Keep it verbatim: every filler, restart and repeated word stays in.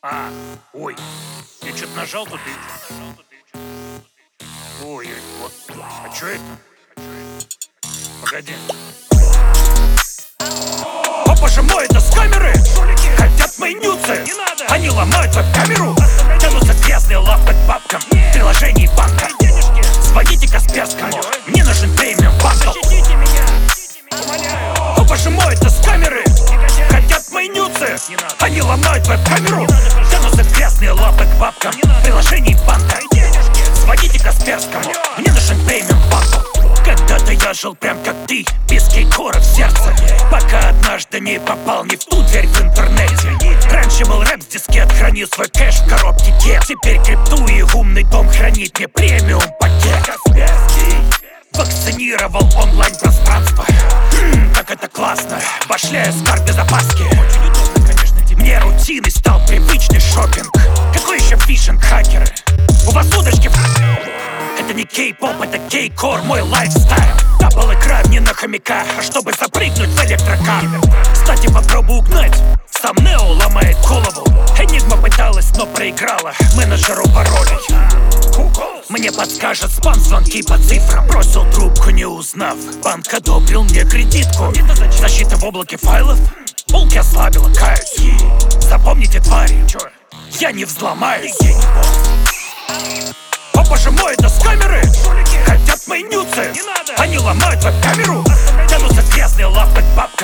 А, ой, я что-то нажал тут и... Ой, вот. А что это? Погоди. Папа же мой, это с камеры. Хотят мои нюцы. Они ломают веб-камеру. Тянутся грязные лапы к бабкам. Приложений банка. Звоните Касперскому. Мне нужен премиум бандл. Папа же мой, это с камеры. Хотят мои нюцы. Они ломают веб-камеру. Тянутся грязные лапы к бабкам. Приложений банка. Звоните Касперскому. Мне нужен премиум бандл. Когда-то я жил прям как ты, без кейкора в сердце, пока однажды не попал не в ту дверь в интернете. Раньше был рэп с дискет, хранил свой кэш в коробке кет. Теперь крипту и умный дом хранит мне премиум пакет. Вакцинировал онлайн-пространство. Хм, как это классно, башляю с карты запаски. Мне рутиной стал привычный шопинг. Какой еще фишинг, хакеры? У вас удочки в... Это не кей-поп, это кей-кор, мой лайфстайл. Тапал экран не на хомяка, а чтобы запрыгнуть в электрокар. Кстати, попробуй угнать, сам Нео ломает голову. Энигма пыталась, но проиграла менеджеру паролей. Мне подскажет спам, звонки по цифрам. Бросил трубку, не узнав. Банк одобрил мне кредитку. Защита в облаке файлов. Полки ослабила, каюсь. Запомните, твари, я не взломаюсь. Папа же мой, это с камеры. Хотят мои нюцы. Они ломают веб-камеру. Тянутся грязные лапы к бабкам.